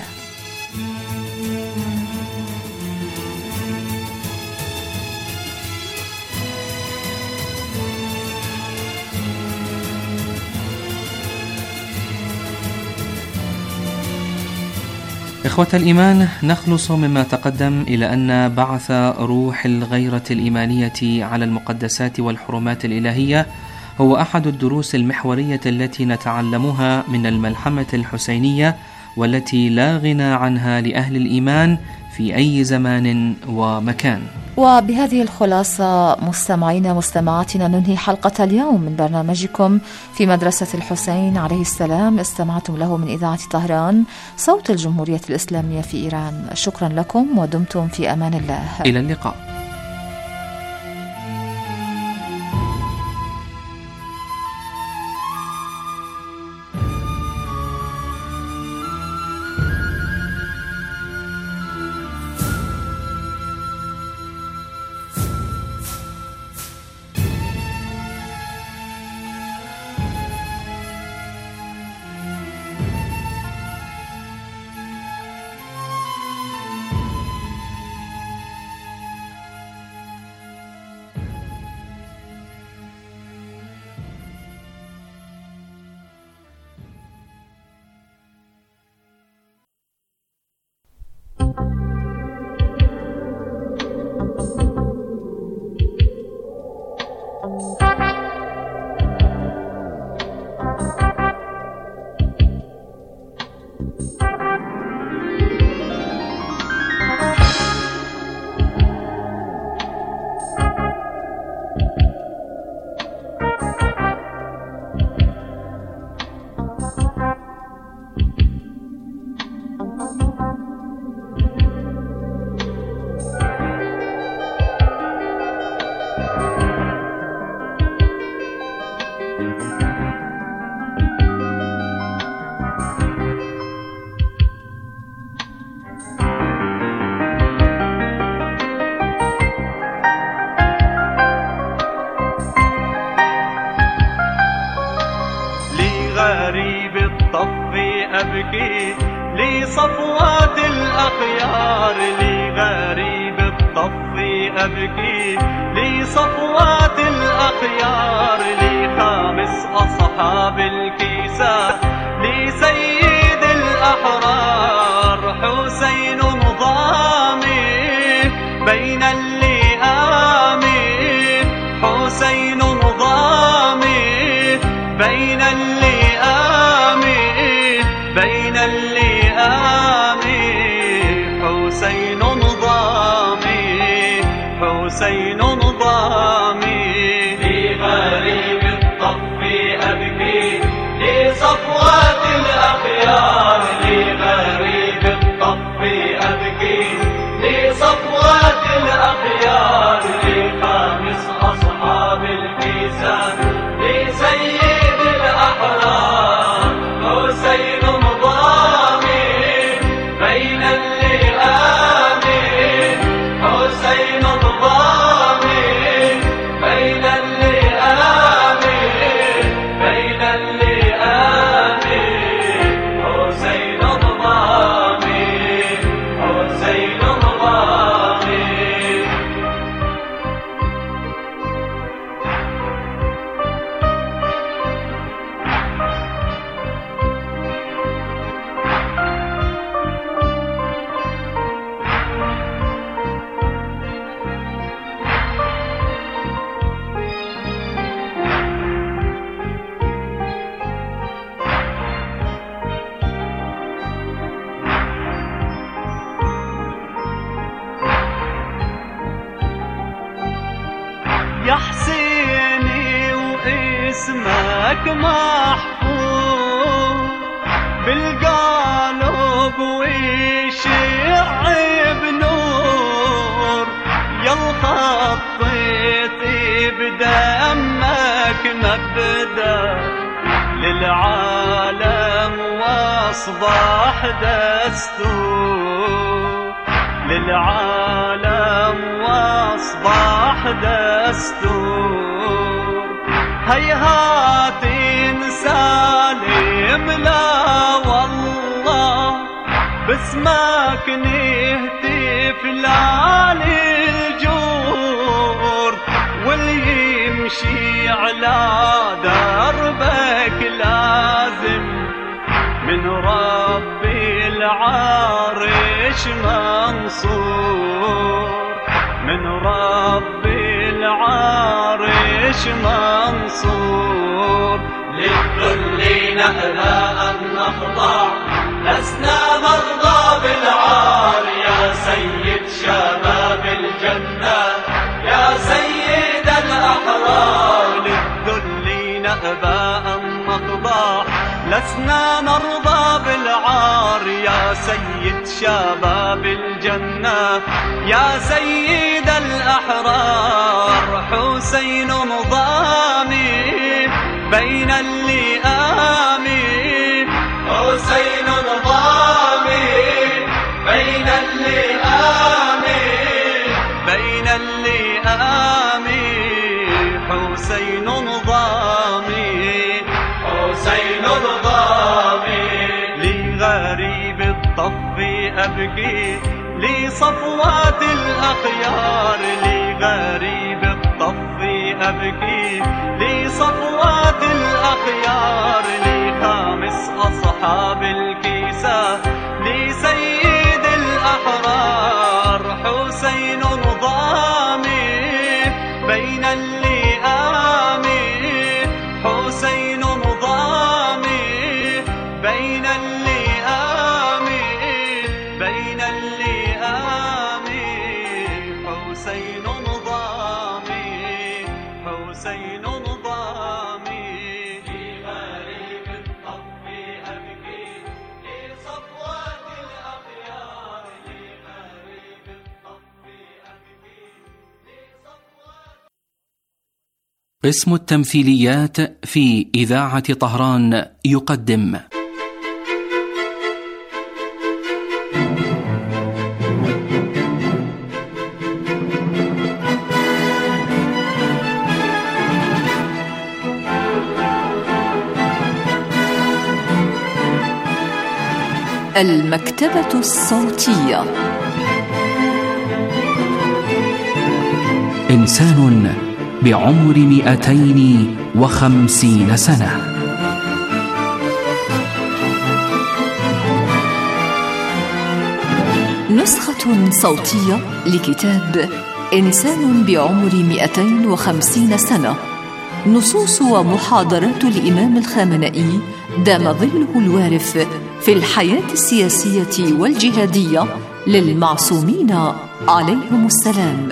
إخوة الإيمان، نخلص مما تقدم إلى أن بعث روح الغيرة الإيمانية على المقدسات والحرمات الإلهية هو أحد الدروس المحورية التي نتعلمها من الملحمة الحسينية، والتي لا غنى عنها لأهل الإيمان في أي زمان ومكان. وبهذه الخلاصة مستمعينا مستمعاتنا ننهي حلقة اليوم من برنامجكم في مدرسة الحسين عليه السلام. استمعتم له من إذاعة طهران صوت الجمهورية الإسلامية في إيران. شكرا لكم ودمتم في أمان الله. إلى اللقاء. أبكي لصفوات الأخيار، لغريب الطف أبكي لصفوات الأخيار، لخامس أصحاب الكيسان، لسيد الأحرار حسين ضامي بين اللئام، حسين ضامي بين اللئام، بين اللئام، حسين ضامي، حسين ضامي، لغريب الطف أبكي لصفوات الأخيار، لغريب الطف أبكي لصفوات الأخيار، لخامس أصحاب الكيسان، لسيد الأحرار حسين ضامي بين اللئام، حسين ضامي بين اللئام، بين اللئام، حسين ضامي، حسين ضامي. يا حسيني وإيه اسمك محفوظ بالقلب ويشع بنور، يا الخطيت بدمك مبدأ للعالم واصبح دستور، للعالم واصبح دستور. هيهات نسالم لا والله باسمك نهتف لا للجور، واللي يمشي على دربك لازم من ربي العرش منصور، من ربي العرش منصور. للذل نأبى أن نخضع، لسنا مرضى بالعار، يا سيد شباب الجنة يا سيد الأحرار. للذل نأبى أن نخضع، لسنا نرضى بالعار، يا سيد شباب الجنة يا سيد الأحرار. حسين ضامي بين اللئام، حسين ضامي بين اللئام، بين اللئام. حسين ضامي، حسين ضامي. لغريب الطف أبكي لصفوات الأخيار، لغريب الطف أبكي لصفوات الأخيار. لخامس أصحاب الكيسة لسيد الأحرار. حسين ضامي بين اللئام، حسين ضامي بين اللئام، بين اللئام. حسين ضامي، حسين ضامي. في غريب الطف أبكي لصفوات الأخيار، لغريب الطف أبكي لصفوات. قسم التمثيليات في إذاعة طهران يقدم المكتبة الصوتية. إنسان بعمر مئتين وخمسين سنة. نسخة صوتية لكتاب إنسان بعمر مئتين وخمسين سنة، نصوص ومحاضرات الإمام الخامنئي دام ظله الوارف في الحياة السياسية والجهادية للمعصومين عليهم السلام.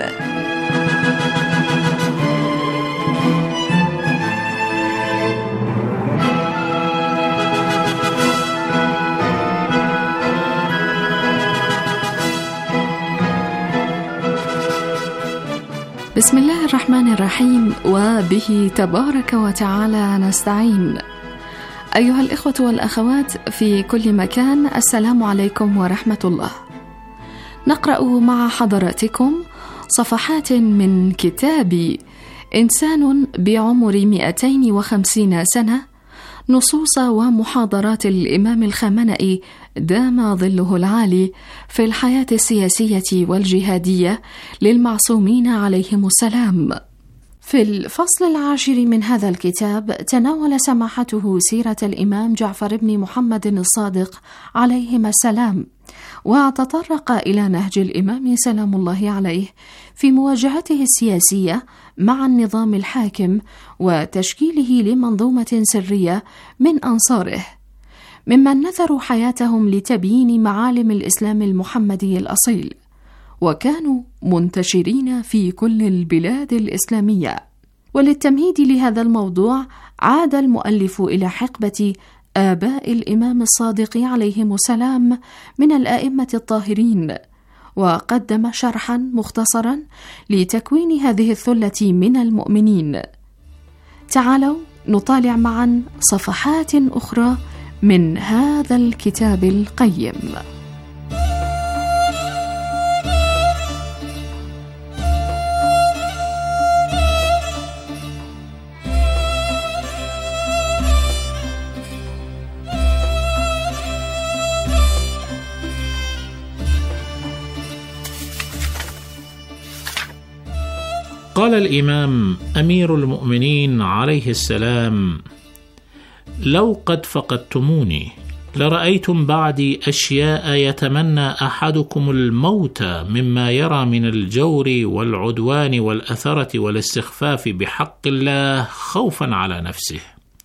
بسم الله الرحمن الرحيم، وبه تبارك وتعالى نستعين. أيها الإخوة والأخوات في كل مكان، السلام عليكم ورحمة الله. نقرأ مع حضراتكم صفحات من كتاب إنسان بعمر مئتين وخمسين سنة، نصوص ومحاضرات الإمام الخامنئي دام ظله العالي في الحياة السياسية والجهادية للمعصومين عليهم السلام. في الفصل العاشر من هذا الكتاب تناول سماحته سيرة الإمام جعفر بن محمد الصادق عليهما السلام، وتطرق إلى نهج الإمام سلام الله عليه في مواجهته السياسية مع النظام الحاكم وتشكيله لمنظومة سرية من أنصاره ممن نثروا حياتهم لتبيين معالم الإسلام المحمدي الأصيل، وكانوا منتشرين في كل البلاد الإسلامية. وللتمهيد لهذا الموضوع عاد المؤلف إلى حقبة آباء الإمام الصادق عليهم السلام من الآئمة الطاهرين، وقدم شرحا مختصرا لتكوين هذه الثلة من المؤمنين. تعالوا نطالع معا صفحات أخرى من هذا الكتاب القيم. قال الإمام أمير المؤمنين عليه السلام: لو قد فقدتموني لرأيتم بعدي أشياء يتمنى أحدكم الموت مما يرى من الجور والعدوان والأثرة والاستخفاف بحق الله خوفا على نفسه،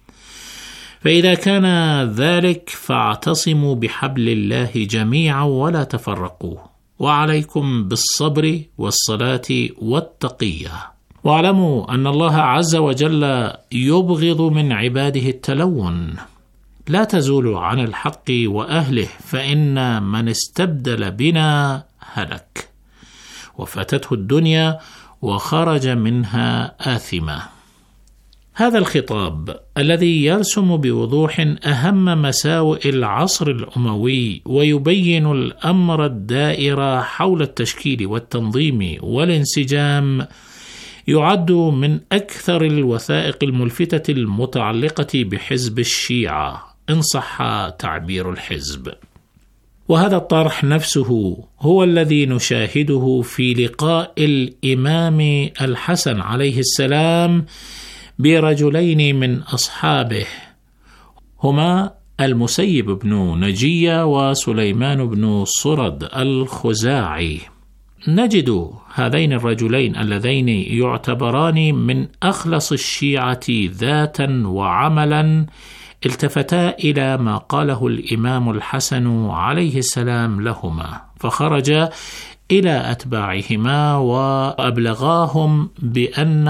فإذا كان ذلك فاعتصموا بحبل الله جميعا ولا تفرقوا، وعليكم بالصبر والصلاة والتقية، واعلموا أن الله عز وجل يبغض من عباده التلون. لا تزولوا عن الحق وأهله، فإن من استبدل بنا هلك، وفاتته الدنيا وخرج منها آثما. هذا الخطاب الذي يرسم بوضوح أهم مساوئ العصر الأموي ويبين الأمر الدائر حول التشكيل والتنظيم والانسجام يعد من أكثر الوثائق الملفتة المتعلقة بحزب الشيعة إن صح تعبير الحزب. وهذا الطرح نفسه هو الذي نشاهده في لقاء الإمام الحسن عليه السلام برجلين من أصحابه، هما المسيب بن نجية وسليمان بن صرد الخزاعي. نجد هذين الرجلين اللذين يعتبران من أخلص الشيعة ذاتا وعملا التفتا إلى ما قاله الإمام الحسن عليه السلام لهما، فخرجا إلى أتباعهما وأبلغاهم بأن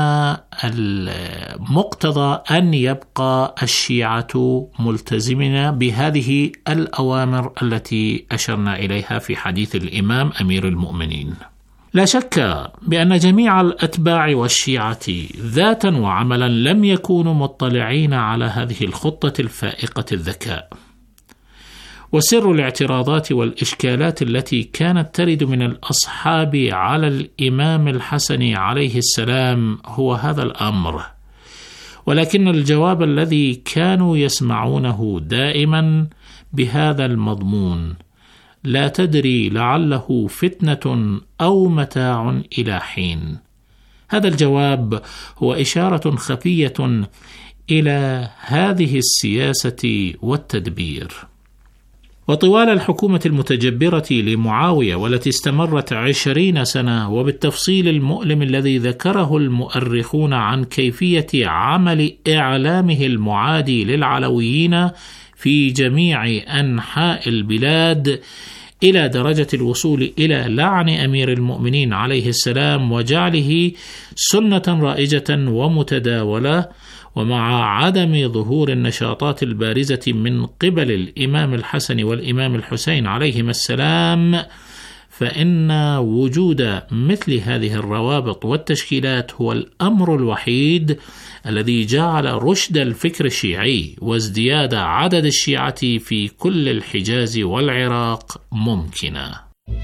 المقتضى أن يبقى الشيعة ملتزمين بهذه الأوامر التي أشرنا إليها في حديث الإمام أمير المؤمنين. لا شك بأن جميع الأتباع والشيعة ذاتا وعملا لم يكونوا مطلعين على هذه الخطة الفائقة الذكاء، وسر الاعتراضات والإشكالات التي كانت ترد من الأصحاب على الإمام الحسن عليه السلام هو هذا الأمر، ولكن الجواب الذي كانوا يسمعونه دائما بهذا المضمون: لا تدري لعله فتنة أو متاع إلى حين. هذا الجواب هو إشارة خفية إلى هذه السياسة والتدبير. وطوال الحكومة المتجبرة لمعاوية والتي استمرت عشرين سنة، وبالتفصيل المؤلم الذي ذكره المؤرخون عن كيفية عمل إعلامه المعادي للعلويين في جميع أنحاء البلاد إلى درجة الوصول إلى لعن أمير المؤمنين عليه السلام وجعله سنة رائجة ومتداولة، ومع عدم ظهور النشاطات البارزة من قبل الإمام الحسن والإمام الحسين عليهما السلام، فإن وجود مثل هذه الروابط والتشكيلات هو الأمر الوحيد الذي جعل رشد الفكر الشيعي وازدياد عدد الشيعة في كل الحجاز والعراق ممكنا.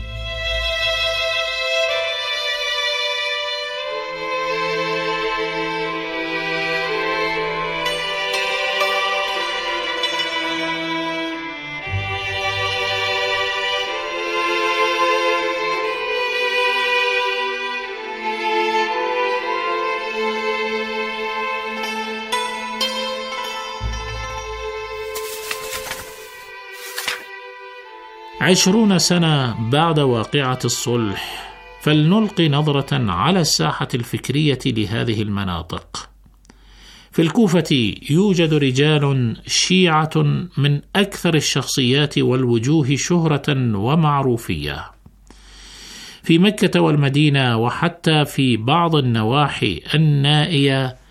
عشرون سنة بعد واقعة الصلح، فلنلقي نظرة على الساحة الفكرية لهذه المناطق. في الكوفة يوجد رجال شيعة من أكثر الشخصيات والوجوه شهرة ومعروفية. في مكة والمدينة وحتى في بعض النواحي النائية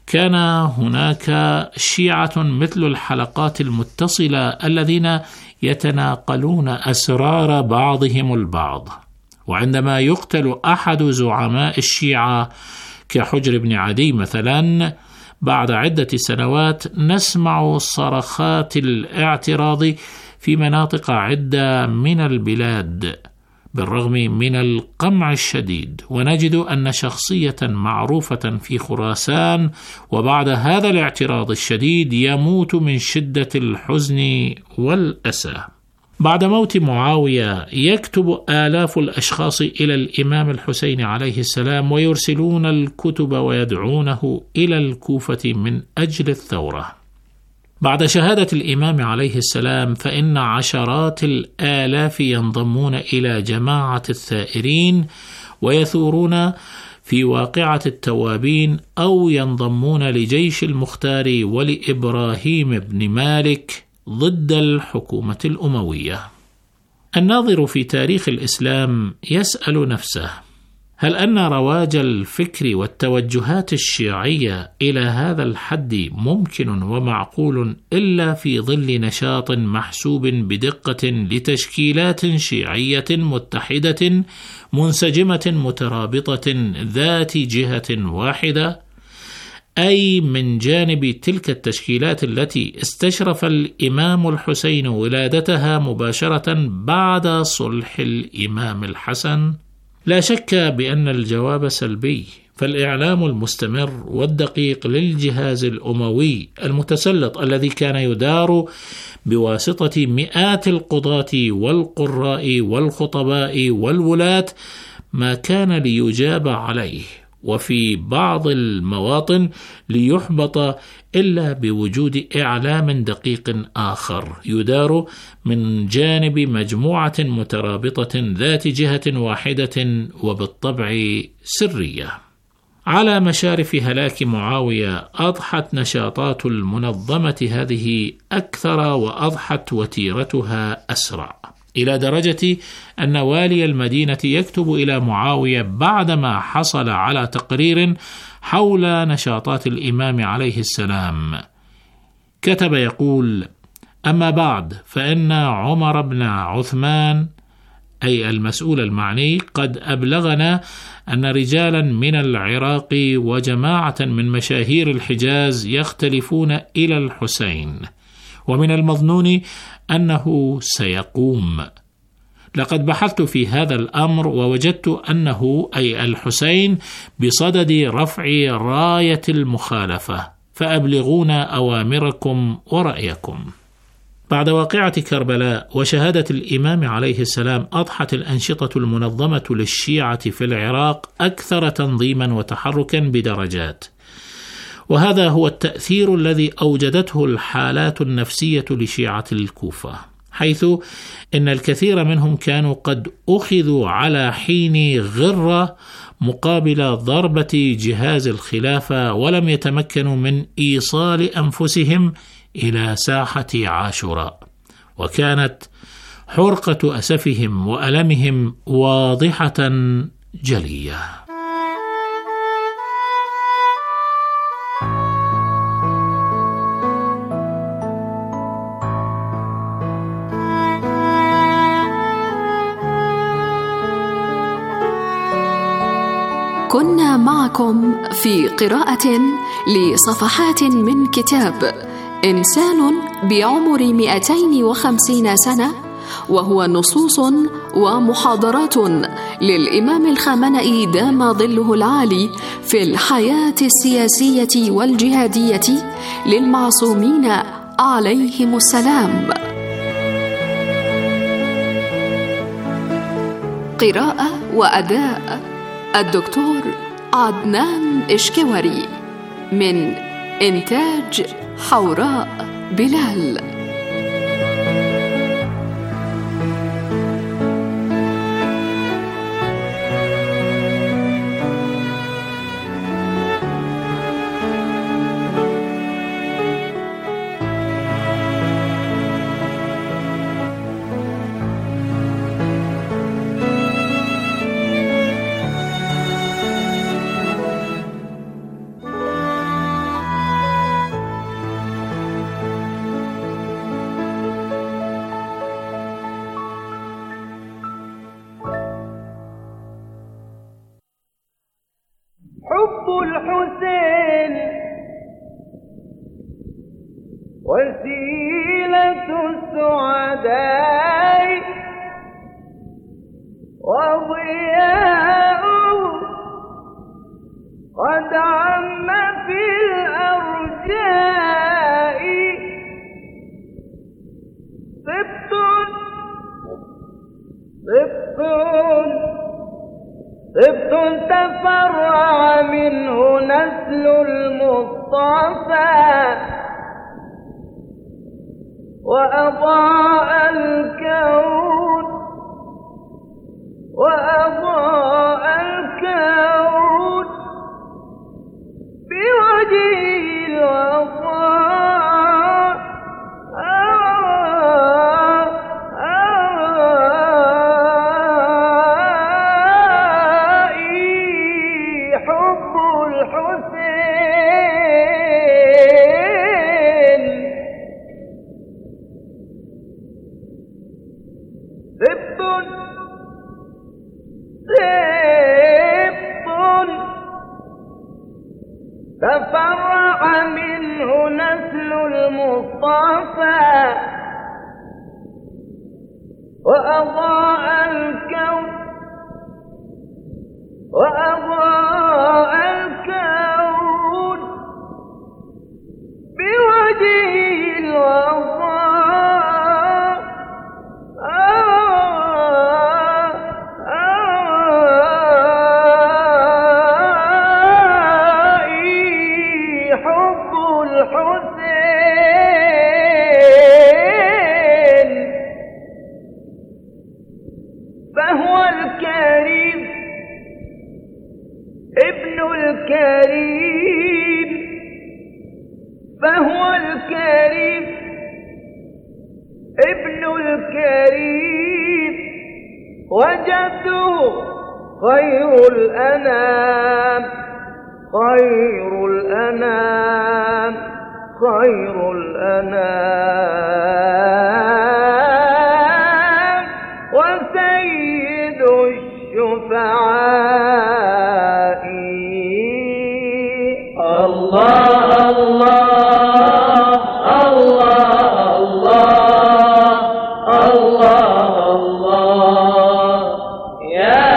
كان هناك شيعة مثل الحلقات المتصلة الذين يتناقلون أسرار بعضهم البعض. وعندما يقتل أحد زعماء الشيعة كحجر بن عدي مثلا بعد عدة سنوات، نسمع صرخات الاعتراض في مناطق عدة من البلاد بالرغم من القمع الشديد، ونجد أن شخصية معروفة في خراسان وبعد هذا الاعتراض الشديد يموت من شدة الحزن والأسى. بعد موت معاوية يكتب آلاف الأشخاص إلى الإمام الحسين عليه السلام ويرسلون الكتب ويدعونه إلى الكوفة من أجل الثورة. بعد شهادة الإمام عليه السلام فإن عشرات الآلاف ينضمون إلى جماعة الثائرين ويثورون في واقعة التوابين أو ينضمون لجيش المختار ولإبراهيم بن مالك ضد الحكومة الأموية. الناظر في تاريخ الإسلام يسأل نفسه: هل أن رواج الفكر والتوجهات الشيعية إلى هذا الحد ممكن ومعقول إلا في ظل نشاط محسوب بدقة لتشكيلات شيعية متحدة منسجمة مترابطة ذات جهة واحدة، أي من جانب تلك التشكيلات التي استشرف الإمام الحسين ولادتها مباشرة بعد صلح الإمام الحسن؟ لا شك بأن الجواب سلبي، فالإعلام المستمر والدقيق للجهاز الأموي المتسلط الذي كان يدار بواسطة مئات القضاة والقراء والخطباء والولاة ما كان ليجاب عليه، وفي بعض المواطن ليحبط إلا بوجود إعلام دقيق آخر يدار من جانب مجموعة مترابطة ذات جهة واحدة وبالطبع سرية. على مشارف هلاك معاوية أضحت نشاطات المنظمة هذه أكثر وأضحت وتيرتها أسرع، إلى درجة أن والي المدينة يكتب إلى معاوية بعدما حصل على تقرير حول نشاطات الإمام عليه السلام. كتب يقول: أما بعد فإن عمر بن عثمان، أي المسؤول المعني، قد أبلغنا أن رجالا من العراق وجماعة من مشاهير الحجاز يختلفون إلى الحسين، ومن المظنون أنه سيقوم. لقد بحثت في هذا الأمر ووجدت أنه، أي الحسين، بصدد رفع راية المخالفة، فأبلغونا أوامركم ورأيكم. بعد واقعة كربلاء وشهادة الإمام عليه السلام أضحت الأنشطة المنظمة للشيعة في العراق أكثر تنظيما وتحركا بدرجات، وهذا هو التأثير الذي أوجدته الحالات النفسية لشيعة الكوفة، حيث إن الكثير منهم كانوا قد أخذوا على حين غرة مقابل ضربة جهاز الخلافة، ولم يتمكنوا من إيصال أنفسهم إلى ساحة عاشوراء، وكانت حرقة أسفهم وألمهم واضحة جلية. كنا معكم في قراءة لصفحات من كتاب إنسان بعمر مئتين وخمسين سنة، وهو نصوص ومحاضرات للإمام الخامنئي دام ظله العالي في الحياة السياسية والجهادية للمعصومين عليهم السلام. قراءة وأداء الدكتور عدنان إشكوري، من إنتاج حوراء بلال. الحسين وسيلة السعداء وضياء قد عم في الأرجاء سبط سبط سبط تفرع منه نسل المصطفى وأضاء الكون وأضاء الكون بوجهه الوفاء حب الحسين سبط سبط تفرع منه نسل المصطفى وأضاء الكون وأضاء الكون بوجهه الوفاء حب الحسين فهو الكريم ابن الكريم فهو الكريم ابن الكريم وجده خير الأنام خير الأنام خير الأنام وسيد الشفعاء الله الله الله الله الله الله يا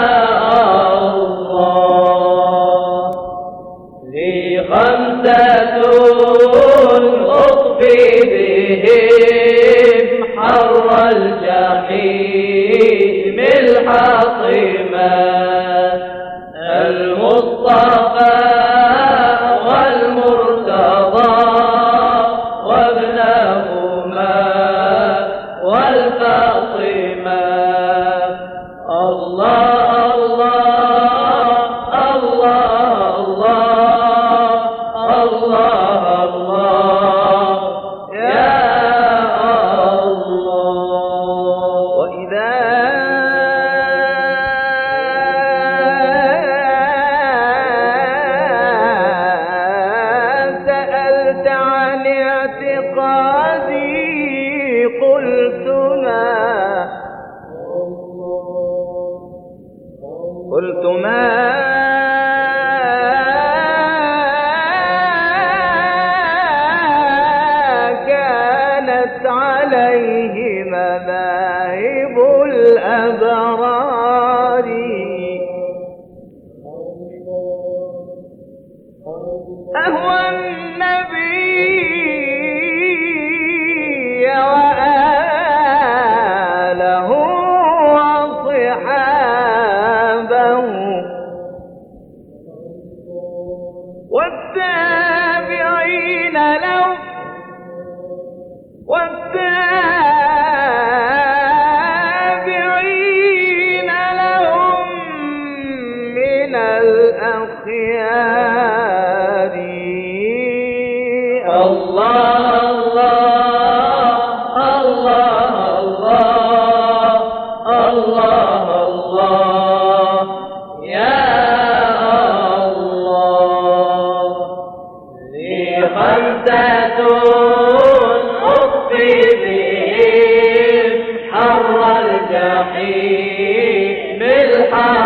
الله لي خمسة أطفي بهم حر الجحيم الحطيمة المصطفى والمرتضى وابنهما والفاطمة الله الله الله الله الله الله يا الله وإذا سألت عن اعتقادي قلت ما قلت ما كانت عليه مذاهب الأبرار أهوى النبي وآله وصحابه والتابعين له والتابعين لهم من الأخيار